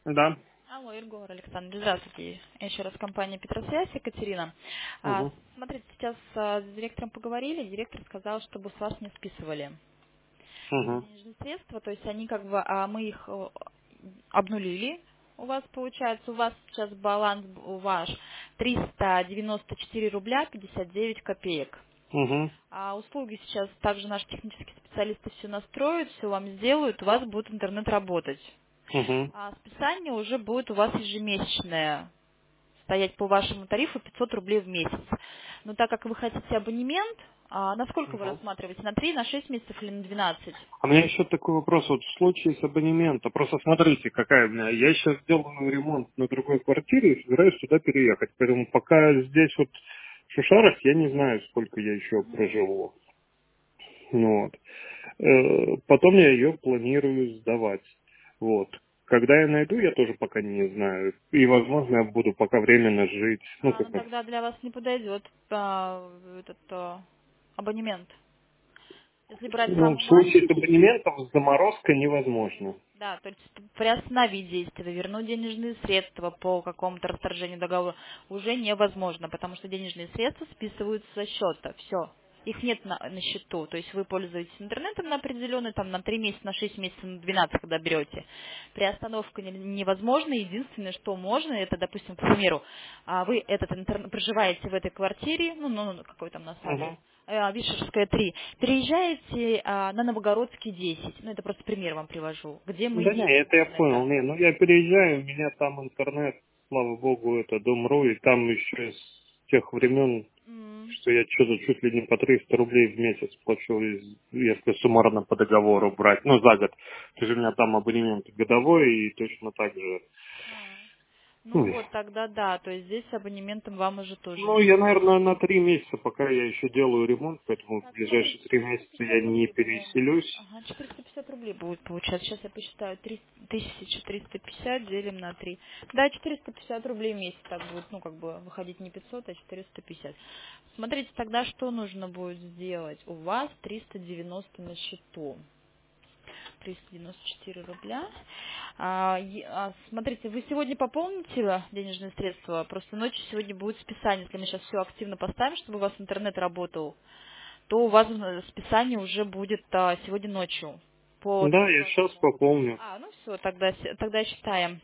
Да. Алло, Егор Александр, здравствуйте. Еще раз компания Петросвязь, Екатерина. Угу. Смотрите, сейчас с директором поговорили, директор сказал, чтобы с вас не списывали Угу. денежные средства, то есть они как бы, мы их обнулили, у вас получается, у вас сейчас баланс ваш 394 рубля 59 копеек. Угу. А услуги сейчас также наши технические специалисты все настроят, все вам сделают, у вас будет интернет работать. Угу. А списание уже будет у вас ежемесячное, стоять по вашему тарифу 500 рублей в месяц. Но так как вы хотите абонемент, на сколько вы Угу. рассматриваете? На 3, на 6 месяцев или на 12? А у меня еще такой вопрос. Вот в случае с абонемента, просто смотрите, какая у меня. Я сейчас делаю ремонт на другой квартире и собираюсь сюда переехать. Поэтому пока здесь вот в Шушарах я не знаю, сколько я еще проживу. Ну вот. Потом я ее планирую сдавать. Вот. Когда я найду, я тоже пока не знаю. И, возможно, я буду пока временно жить. Ну, как Ну бы, тогда для вас не подойдет этот абонемент. Если брать ну, в самый случае с маленький, абонементом заморозка невозможно. да, то есть приостановить действие, вернуть денежные средства по какому-то расторжению договора уже невозможно, потому что денежные средства списываются со счета. Все. Их нет на счету. То есть вы пользуетесь интернетом на определенный, там, на 3 месяца, на 6 месяцев, на 12, когда берете. Приостановка невозможна. Единственное, что можно, это, допустим, к примеру, вы проживаете в этой квартире, ну, какой там у нас адрес, Угу. Вишерская 3. Переезжаете на Новогородский 10. Ну, это просто пример вам привожу, где мы Да нет не, это я понял. интернета. Не, ну я переезжаю, у меня там интернет, слава богу, это Дом.ру, и там еще с тех времен, М. что я что-то чуть ли не по 300 рублей в месяц плачу, если суммарно по договору брать, ну, за год. То есть у меня там абонемент годовой, и точно так же. А. Ну Ой. вот, тогда да, то есть здесь с абонементом вам уже тоже Ну, не я, подойдет. наверное, на 3 месяца, пока я еще делаю ремонт, поэтому в Так, смотрите, ближайшие 3 месяца я 450 не рублей, по-моему. переселюсь. Ага, 450 рублей будет получаться. Сейчас я посчитаю. 1350 делим на 3. Да, 450 рублей в месяц так будет. Ну, как бы выходить не 500, а 450. Смотрите, тогда что нужно будет сделать? У вас 390 на счету. 394 рубля. Смотрите, вы сегодня пополните денежные средства? Просто ночью сегодня будет списание. Если мы сейчас все активно поставим, чтобы у вас интернет работал, то у вас списание уже будет сегодня ночью по Да, я сейчас двадцатому. пополню. Ну все, тогда считаем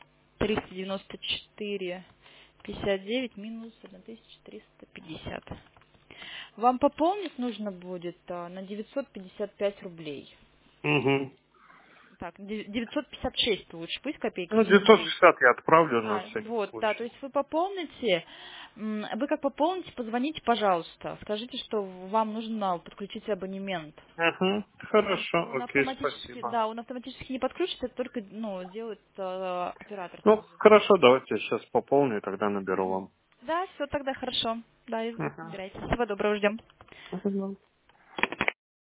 394,59 минус 1350. Вам пополнить нужно будет на 955 рублей. Угу. Так, 956 лучше, пусть копейки Ну, не рублей. 960 я отправлю на всякий Вот, да, то случай. есть вы пополните, вы как пополните, позвоните, пожалуйста, скажите, что вам нужно подключить абонемент. Ага, Потому что хорошо, он окей, автоматически, спасибо. да, он автоматически не подключится, это только, делает оператор Ну, снизу. хорошо, давайте я сейчас пополню и тогда наберу Мгм. вам. Да, все тогда хорошо. Да, Ага. избирайте. Всего доброго, ждем. Ага.